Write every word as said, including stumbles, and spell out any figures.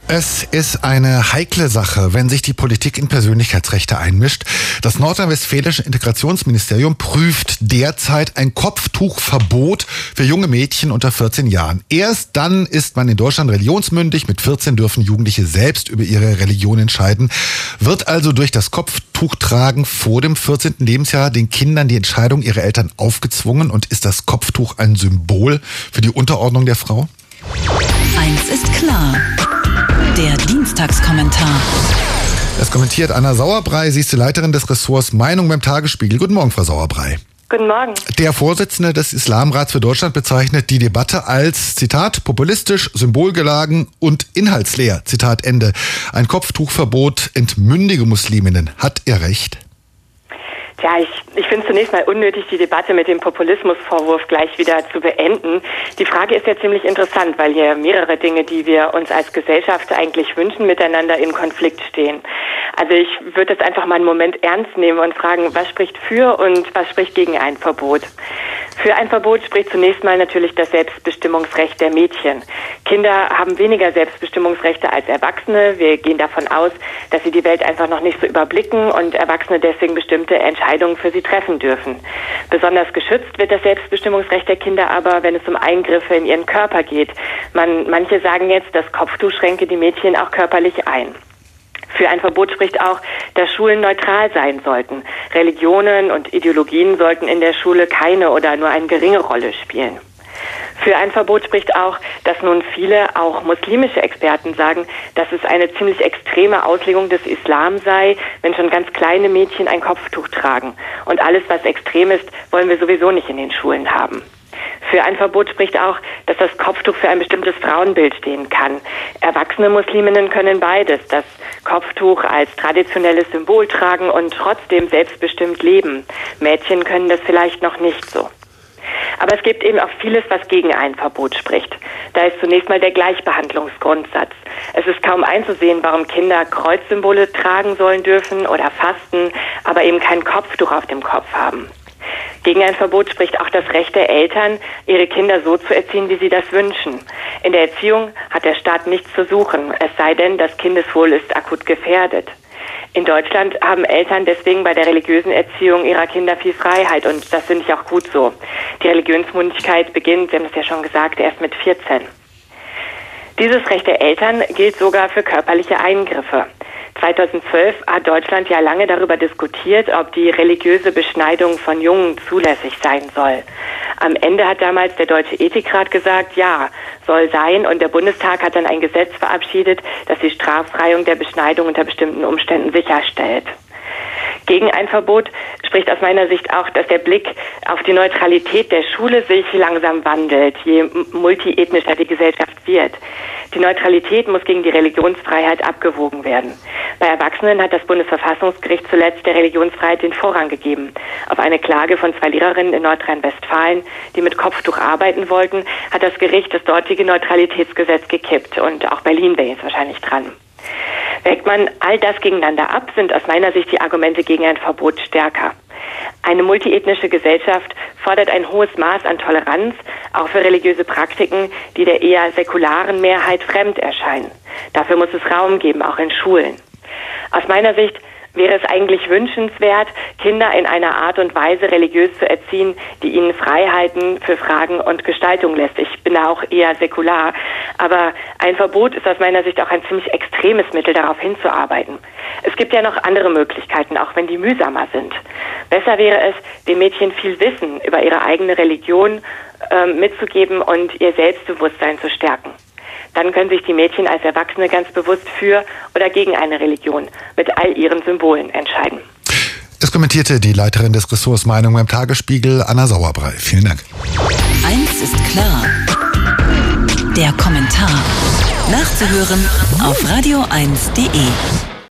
Es ist eine heikle Sache, wenn sich die Politik in Persönlichkeitsrechte einmischt. Das nordrhein-westfälische Integrationsministerium prüft derzeit ein Kopftuchverbot für junge Mädchen unter vierzehn Jahren. Erst dann ist man in Deutschland religionsmündig. Mit vierzehn dürfen Jugendliche selbst über ihre Religion entscheiden. Wird also durch das Kopftuchtragen vor dem vierzehnten Lebensjahr den Kindern die Entscheidung ihrer Eltern aufgezwungen? Und ist das Kopftuch ein Symbol für die Unterordnung der Frau? Eins ist klar. Der Dienstagskommentar. Das kommentiert Anna Sauerbrei. Sie ist die Leiterin des Ressorts Meinung beim Tagesspiegel. Guten Morgen, Frau Sauerbrei. Guten Morgen. Der Vorsitzende des Islamrats für Deutschland bezeichnet die Debatte als, Zitat, populistisch, symbolgeladen und inhaltsleer, Zitat Ende. Ein Kopftuchverbot entmündige Musliminnen. Hat er recht? Tja, ich, ich finde es zunächst mal unnötig, die Debatte mit dem Populismusvorwurf gleich wieder zu beenden. Die Frage ist ja ziemlich interessant, weil hier mehrere Dinge, die wir uns als Gesellschaft eigentlich wünschen, miteinander in Konflikt stehen. Also ich würde jetzt einfach mal einen Moment ernst nehmen und fragen, was spricht für und was spricht gegen ein Verbot? Für ein Verbot spricht zunächst mal natürlich das Selbstbestimmungsrecht der Mädchen. Kinder haben weniger Selbstbestimmungsrechte als Erwachsene. Wir gehen davon aus, dass sie die Welt einfach noch nicht so überblicken und Erwachsene deswegen bestimmte Entscheidungen für sie treffen dürfen. Besonders geschützt wird das Selbstbestimmungsrecht der Kinder aber, wenn es um Eingriffe in ihren Körper geht. Man, manche sagen jetzt, das Kopftuch schränke die Mädchen auch körperlich ein. Für ein Verbot spricht auch, dass Schulen neutral sein sollten. Religionen und Ideologien sollten in der Schule keine oder nur eine geringe Rolle spielen. Für ein Verbot spricht auch, dass nun viele, auch muslimische Experten sagen, dass es eine ziemlich extreme Auslegung des Islam sei, wenn schon ganz kleine Mädchen ein Kopftuch tragen. Und alles, was extrem ist, wollen wir sowieso nicht in den Schulen haben. Für ein Verbot spricht auch, dass das Kopftuch für ein bestimmtes Frauenbild stehen kann. Erwachsene Musliminnen können beides, das Kopftuch als traditionelles Symbol tragen und trotzdem selbstbestimmt leben. Mädchen können das vielleicht noch nicht so. Aber es gibt eben auch vieles, was gegen ein Verbot spricht. Da ist zunächst mal der Gleichbehandlungsgrundsatz. Es ist kaum einzusehen, warum Kinder Kreuzsymbole tragen sollen dürfen oder fasten, aber eben kein Kopftuch auf dem Kopf haben. Gegen ein Verbot spricht auch das Recht der Eltern, ihre Kinder so zu erziehen, wie sie das wünschen. In der Erziehung hat der Staat nichts zu suchen, es sei denn, das Kindeswohl ist akut gefährdet. In Deutschland haben Eltern deswegen bei der religiösen Erziehung ihrer Kinder viel Freiheit und das finde ich auch gut so. Die Religionsmündigkeit beginnt, Sie haben es ja schon gesagt, erst mit vierzehn. Dieses Recht der Eltern gilt sogar für körperliche Eingriffe. zweitausendzwölf hat Deutschland ja lange darüber diskutiert, ob die religiöse Beschneidung von Jungen zulässig sein soll. Am Ende hat damals der Deutsche Ethikrat gesagt, ja, soll sein, und der Bundestag hat dann ein Gesetz verabschiedet, das die Straffreiung der Beschneidung unter bestimmten Umständen sicherstellt. Gegen ein Verbot spricht aus meiner Sicht auch, dass der Blick auf die Neutralität der Schule sich langsam wandelt, je multiethnischer die Gesellschaft wird. Die Neutralität muss gegen die Religionsfreiheit abgewogen werden. Bei Erwachsenen hat das Bundesverfassungsgericht zuletzt der Religionsfreiheit den Vorrang gegeben. Auf eine Klage von zwei Lehrerinnen in Nordrhein-Westfalen, die mit Kopftuch arbeiten wollten, hat das Gericht das dortige Neutralitätsgesetz gekippt. Und auch Berlin wäre jetzt wahrscheinlich dran. Wägt man all das gegeneinander ab, sind aus meiner Sicht die Argumente gegen ein Verbot stärker. Eine multiethnische Gesellschaft fordert ein hohes Maß an Toleranz, auch für religiöse Praktiken, die der eher säkularen Mehrheit fremd erscheinen. Dafür muss es Raum geben, auch in Schulen. Aus meiner Sicht wäre es eigentlich wünschenswert, Kinder in einer Art und Weise religiös zu erziehen, die ihnen Freiheiten für Fragen und Gestaltung lässt. Ich bin da auch eher säkular. Aber ein Verbot ist aus meiner Sicht auch ein ziemlich extremes Mittel, darauf hinzuarbeiten. Es gibt ja noch andere Möglichkeiten, auch wenn die mühsamer sind. Besser wäre es, den Mädchen viel Wissen über ihre eigene Religion äh, mitzugeben und ihr Selbstbewusstsein zu stärken. Dann können sich die Mädchen als Erwachsene ganz bewusst für oder gegen eine Religion mit all ihren Symbolen entscheiden. Das kommentierte die Leiterin des Ressorts Meinung beim Tagesspiegel, Anna Sauerbrei. Vielen Dank. Eins ist klar. Der Kommentar. Nachzuhören auf radio eins punkt de.